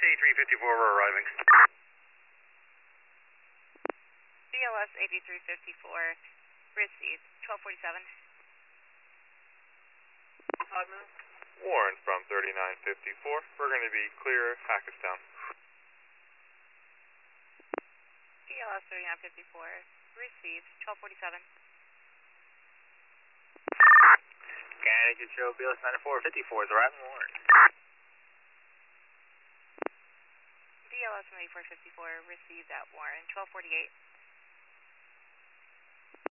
8354, we're arriving. DLS 8354, received, 1247. Warren from 3954. We're going to be clear Hackettstown. DLS 3954, received, 1247. Canada Control, BLS 9454 is arriving, Warren. DLS 9454, received at Warren, 1248.